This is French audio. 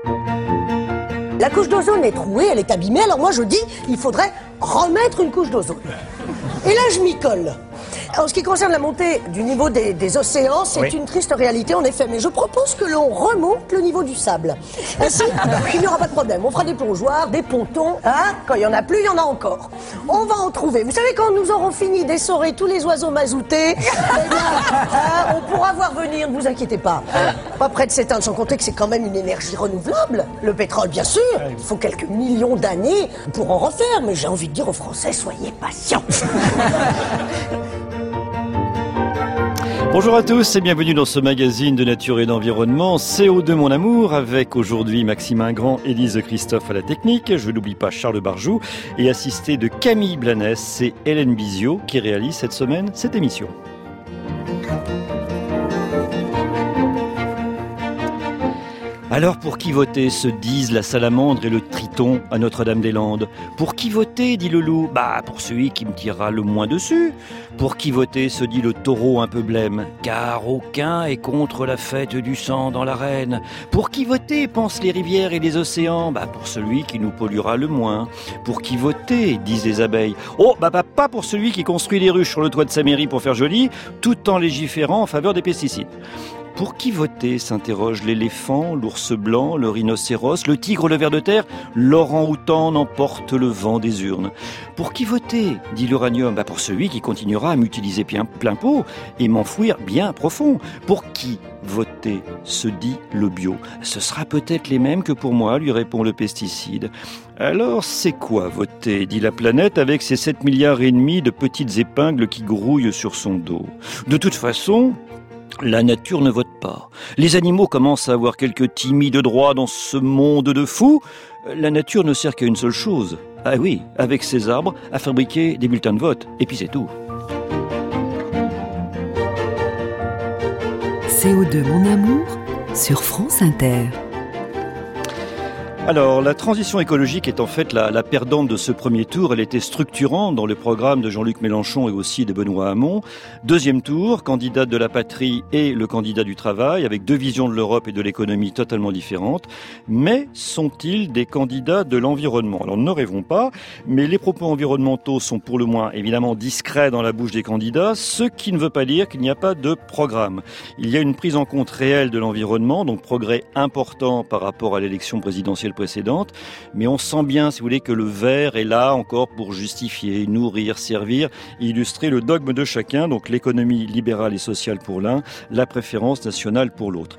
La couche d'ozone est trouée, elle est abîmée, alors moi je dis, il faudrait remettre une couche d'ozone. Et là je m'y colle. En ce qui concerne la montée du niveau des océans, c'est une triste réalité en effet, mais je propose que l'on remonte le niveau du sable. Ainsi, il n'y aura pas de problème. On fera des plongeoires, des pontons, hein. Quand il n'y en a plus, il y en a encore. On va en trouver. Vous savez, quand nous aurons fini d'essorer tous les oiseaux mazoutés, eh bien, on pourra voir venir, ne vous inquiétez pas. Pas près de s'éteindre, sans compter que c'est quand même une énergie renouvelable. Le pétrole, bien sûr. Il faut quelques millions d'années pour en refaire, mais j'ai envie de dire aux Français, soyez patients. Bonjour à tous et bienvenue dans ce magazine de nature et d'environnement CO2 mon amour avec aujourd'hui Maxime Ingrand, Élise Christophe à la technique, je n'oublie pas Charles Barjou et assisté de Camille Blanès et Hélène Bizio qui réalise cette semaine cette émission. Alors pour qui voter, se disent la salamandre et le triton à Notre-Dame-des-Landes. Pour qui voter, dit le loup, pour celui qui me tirera le moins dessus. Pour qui voter, se dit le taureau un peu blême, car aucun est contre la fête du sang dans l'arène. Pour qui voter, pensent les rivières et les océans, pour celui qui nous polluera le moins. Pour qui voter, disent les abeilles, pas pour celui qui construit des ruches sur le toit de sa mairie pour faire joli, tout en légiférant en faveur des pesticides. Pour qui voter, s'interroge l'éléphant, l'ours blanc, le rhinocéros, le tigre, le ver de terre, l'orang-outan n'emporte le vent des urnes. Pour qui voter, dit l'uranium, pour celui qui continuera à m'utiliser plein pot et m'enfouir bien profond. Pour qui voter, se dit le bio. Ce sera peut-être les mêmes que pour moi, lui répond le pesticide. Alors, c'est quoi voter, dit la planète avec ses 7,5 milliards de petites épingles qui grouillent sur son dos. De toute façon, la nature ne vote pas. Les animaux commencent à avoir quelques timides droits dans ce monde de fous. La nature ne sert qu'à une seule chose. Ah oui, avec ses arbres, à fabriquer des bulletins de vote. Et puis c'est tout. CO2 mon amour sur France Inter. Alors, la transition écologique est en fait la perdante de ce premier tour. Elle était structurante dans le programme de Jean-Luc Mélenchon et aussi de Benoît Hamon. Deuxième tour, candidat de la patrie et le candidat du travail, avec deux visions de l'Europe et de l'économie totalement différentes. Mais sont-ils des candidats de l'environnement ? Alors, ne rêvons pas, mais les propos environnementaux sont pour le moins évidemment discrets dans la bouche des candidats, ce qui ne veut pas dire qu'il n'y a pas de programme. Il y a une prise en compte réelle de l'environnement, donc progrès important par rapport à l'élection présidentielle précédente, mais on sent bien, si vous voulez, que le vert est là encore pour justifier, nourrir, servir, illustrer le dogme de chacun, donc l'économie libérale et sociale pour l'un, la préférence nationale pour l'autre.